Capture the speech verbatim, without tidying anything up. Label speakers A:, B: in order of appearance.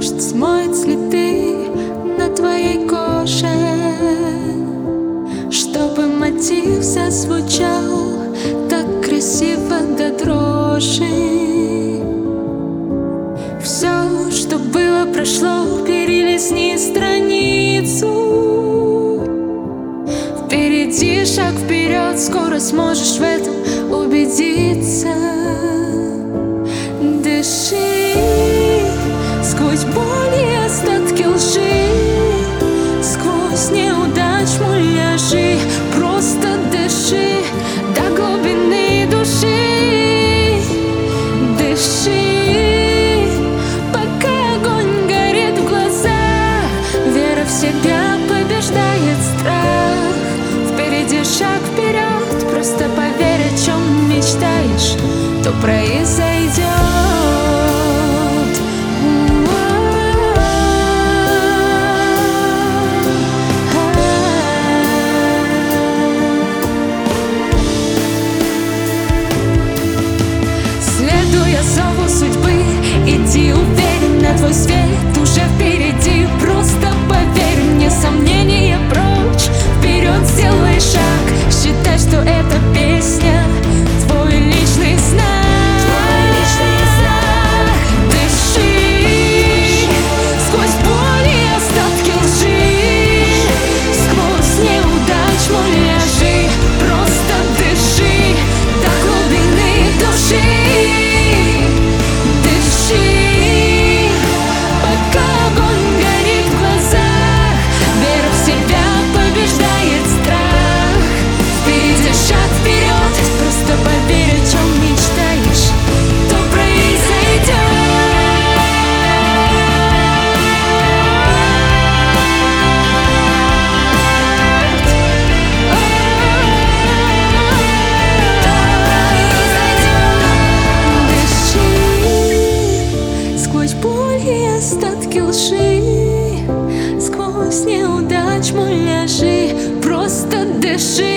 A: дождь смоет следы на твоей коже, чтобы мотив зазвучал так красиво до дрожи. Все, что было, прошло, перелистни страницу. Впереди шаг вперед, скоро сможешь в этом убедиться. Дыши сквозь боль и остатки лжи, сквозь неудач муляжи. Просто дыши до глубины души. Дыши, пока огонь горит в глазах. Вера в себя побеждает страх. Впереди шаг вперед, просто поверь, о чем мечтаешь, то произойдет. Следуя зову судьбы, иди уверенно, твой свет уже впереди. Просто поверь мне, сомнения прочь, вперед сделай шаг. Считай, что это песня, твой личный знак. Дыши сквозь боль и остатки лжи, сквозь неудач муляжи. Просто дыши до глубины души. Дыши, пока огонь горит в глазах. Вера в себя побеждает страх. Впереди шаг вперед, просто поверь, о чем мечтаешь, то произойдет. Дыши сквозь боль и остатки лжи, сквозь неудач муляжи. Просто дыши.